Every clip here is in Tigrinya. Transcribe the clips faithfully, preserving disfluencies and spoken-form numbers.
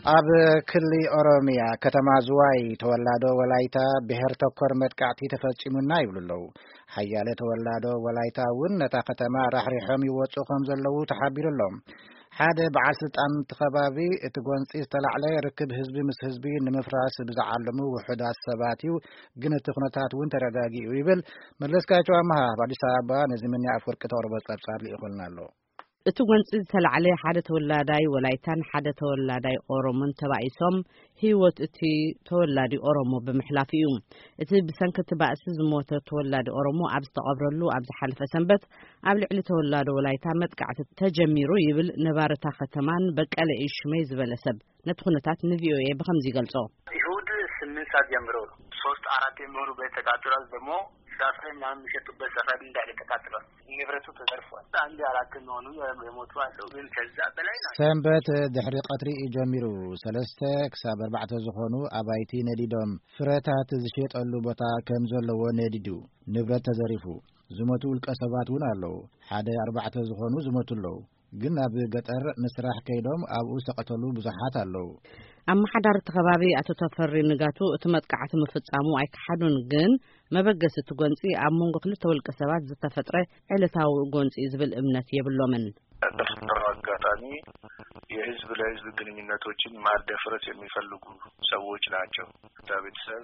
ኣብ ክልል ኦሮሚያ ከተማ ዝዋይ ተወላዶ ወላይታ ብሔር ተኮር መጥቃዕቲ ተፈጺሙና ይብሉለው ሓያለ ተወላዶ ወላይታ እውን ነታ ከተማ ራሕሪሖም ይወጹ ከም ዘለው ተሓቢሩሎም ሓደ በዓል ስልጣን ተኸባቢ እቲ ጎንፂ ዝተላዕለ ርክብ ህዝቢ ምስ ህዝቢ ንምፍራስ ብዝዓለሙ ውሑዳት ሰባት እዩ ግን እቲ ኩነታት እውን ተረጋጊኡ ይብል መለስካቸው ኣማሃ በአዲስ አበባ ነዚ ምን ያፍርቅ ተቅርበ ጸብጻብ ሊሆንና ኣሎ እቲ ጎንፂ ዝተላዕለ ሓደ ተወላዳይ ወላይታን ሓደ ተወላዳይ ኦሮሞን ተባኢሶም ህይወት እቲ ተወላዲ ኦሮሞ ብምሕላፍ እዩ እቲ ብሰንከት ባእሲ ዝሞተ ተወላዲ ኦሮሞ ኣብ ዝተቀብረሉ ኣብ ዝሓለፈ ሰንበት ኣብ ልዕሊ ተወላዲ ወላይታ መጥቃዕቲ ተጀሚሩ ይብል ነባረታ ከተማን በቀለ ኢሽመይ ዝበለሰብ ነቲ ኩነታት ንቪኦኤ በከምዚ ገልጾ ይሁድ ስምንት ሰዓት ጀምሮ ሶስት አራት የሚሆኑ ቤት ተቃጥሏል ደግሞ ዳፍረኛ የሚሸጡበት ሰፈር እንዳለ ተቃጥሏል ንብረቱ ተዘርፏል አንድ አራት የሚሆኑ የሞቱ አሉ ግን ከዛ በላይ ነው ሰንበት ድሕሪ ቀትሪ ጀሚሩ ሰለስተ ክሳብ አርባዕተ ዝኾኑ አባይቲ ነዲዶም ፍረታት ዝሸጠሉ ቦታ ከም ዘለዎ ነዲዱ ንብረት ተዘሪፉ ዝሞቱ ውልቀ ሰባት እውን አለው ሓደ አርባዕተ ዝኾኑ ዝሞቱለው ግን ኣብ ገጠር መስራሕ ከይዶም ኣብኡ ዝተቀተሉ ብዙሓት አለው አማሓዳር ተኸባቢ አቶ ተፈሪ ንጋቱ እቲ መጥቃዕቲ መፈጻሙ አይከሓዱን ግን መበገስ እቲ ጎንፂ ኣብ መንጎ ክልተ ውልቀ ሰባት ዝተፈጥረ ዕለታዊ ጎንፂ ዝብል እምነት የብሎምን በተፈጠረው አጋጣሚ የህዝብ ለህዝብ ግንኙነቶችን ማደፍረስ የሚፈልጉ ሰዎች ናቸው ቤተሰብ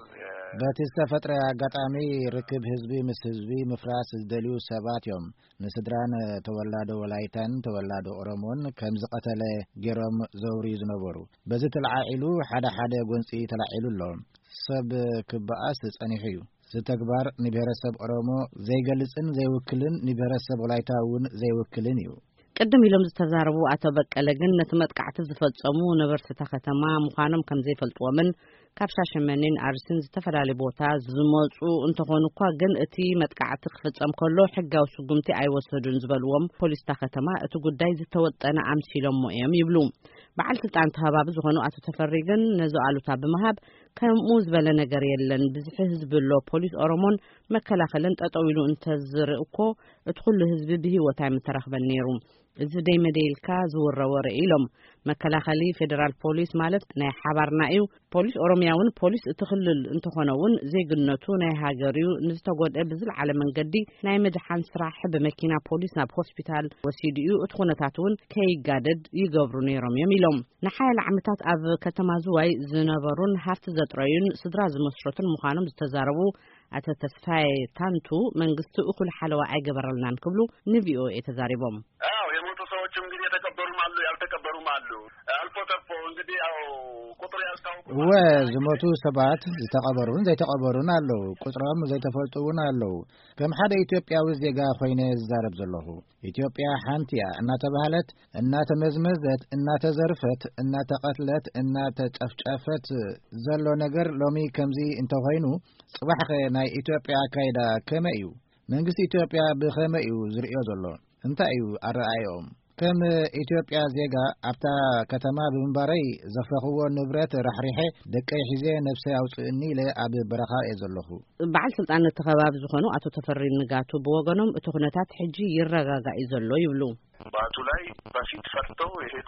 በተፈጠረ አጋጣሚ ርክብ ህዝቢ ምስ ህዝቢ መፍራስ ዝደልዩ ሰባት እዮም ንስድራን ተወላዶ ወላይታን ተወላዶ ኦሮሞን ከም ዝቀተለ ገሮም ዘውሪ ዝነበሩ በዚ ተላዓኢሉ ሓደ ሓደ ጎንፂ ተላዓኢሉ ኣሎ ሰብ ክባኣስ ጸኒሑ እዩ ዝተግባር ንብሔረሰብ ኦሮሞ ዘይገልጽን ዘይውክልን ንብሔረሰብ ወላይታ እውን ዘይውክልን እዩ ቀደም ኢሎም ዝተዛረቡ አቶ በቀለ ግን ነቲ መጥቃዕቲ ዝፈጸሙ ነበርታ ከተማ ምዃኖም ከም ዘይፈልጥዎምን ካብ ሻሸመኔን አርሲን ዝተፈላልዩ ቦታ ዝመጹ እንትኾኑ እኳ ግን እቲ መጥቃዕቲ ክፍጸም ከሎ ሕጋዊ ስጉምቲ አይወሰዱን ዝበልዎም ፖሊስታ ከተማ እቲ ጉዳይ ዝተወጠነ ኣምሲሎም እዮም ይብሉ በዓል ስልጣን ተኸባቢ ዝኾኑ አቶ ተፈሪ ግን ነዚ አሉታ ብምሃብ ከምኡ ዝበለ ነገር የለን ብዙሕ ህዝቢ ሎ ፖሊስ ኦሮሞን መከላኸልን ጠጠው ኢሉ እንተዝርኢ እኮ እቲ ኩሉ ህዝቢ ብሂወት ኣይምተረኽበን ነይሩ እዚ ደይ መደልካ ዝወረወረ ኢሎም መከላኸሊ ፌደራል ፖሊስ ማለት ናይ ሓባርና እዩ ፖሊስ ኦሮሚያውን ፖሊስ እቲ ክልል እንትኾነውን ዘይግነቱ ናይ ሃገሪው ንዝተጎድአ ብዝለዓለ መንገዲ ናይ መድሓን ስራሕ በመኪና ፖሊስ ናብ ሆስፒታል ወሲድዩ እቲ ኩነታት እውን ከይጋደድ ይገብሩ ነይሮም ኢሎም ንሓያል ዓመታት ኣብ ከተማ ዝዋይ ዝነበሩን ሃፍቲ ዘጥረዩን ስድራ ዝመስረቱን ምዃኖም ዝተዛረቡ አቶ ተስፋይ ታንቱ መንግስቱ እኩል ሓለዋ አይገበረልናን ክብሉ ንቪኦኤ ተዛሪቦም አው የሞቱ ሰዎች እንግዲህ የተቀበሩም አሉ ያልተቀበሩም አሉ አልፎ ተርፎ እንግዲህ ያው ቁጥሩ ያልታወቁ ወዝሞቱ ሰባት ዝተቀበሩን ዘይተቀበሩን አለው ቁጥሮም ዘይተፈልጡን አለው ከም ሓደ ኢትዮጵያዊ ዜጋ ኮይነ ዝዛረብ ዘለኹ ኢትዮጵያ ሓንቲያ እናተባህለት እናተመዝመዘት እናተዘርፈት እናተቀትለት እናተጨፍጨፈት ዘሎ ነገር ሎሚ ከምዚ እንተኮይኑ ጽባሕ ናይ ኢትዮጵያ ካይዳ ከመይ እዩ መንግስቲ ኢትዮጵያ ብኸመይ እዩ ዝርእዮ ዘሎ እንታይ እዩ ኣረኣዮም ከም ኢትዮጵያ ዜጋ ኣብታ ከተማ ብምንባረይ ዘፍረኽዎ ንብረት ራሕሪሐ ደቀይ ሒዜ ነፍሰ ኣውፅእኒ ኢለ ኣብ በረኻ እየ ዘለኹ በዓል ስልጣን ተኸባቢ ዝኾኑ አቶ ተፈሪ ንጋቱ ብወገኖም እቲ ኩነታት ሕጂ ይረጋጋኢ ዘሎ ይብሉ ባቱ ላይ በፊት ፈርተው ይሄዱ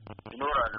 ይኖራሉ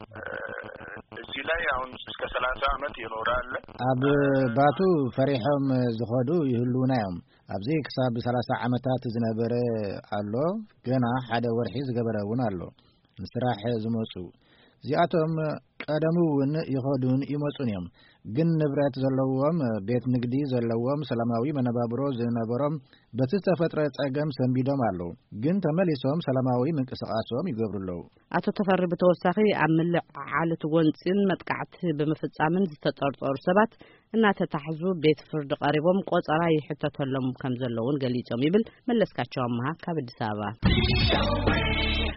እዚህ ላይ አሁን እስከ ሰላሳ ዓመት ይኖራል ኣብ ባቱ ፈሪሖም ዝኸዱ ይህሉናዮም ኣብዚ ክሳብ ሰላሳ ዓመታት ዝነበረ ኣሎ ገና ሓደ ወርሒ ዝገበረውን ኣሎ ምስራሕ ዝመጹ እዚኣቶም ቀደሙውን ይኸዱን ይመጹን እዮም ግን ንብረት ዘለዎም ቤት ንግዲ ዘለዎም ሰላማዊ መነባብሮ ዝነበሮም በቲ ተፈጥረ ጸገም ሰንቢዶም አለው ግን ተመሊሶም ሰላማዊ ምንቅስቃሶም ይገብሩለው አቶ ተፈሪ በተወሳኺ ኣብ ምልዕ ዓለት ጎንፂን መጥቃዕቲ ብምፍጻምን ዝተጠርጠሩ ሰባት እናተታሕዙ ቤት ፍርዲ ቀሪቦም ቆጸራ ይሕተተሎም ከም ዘለውን ገሊጾም ይብል መለስካቸው ኣማሃ ካብ አዲስ አበባ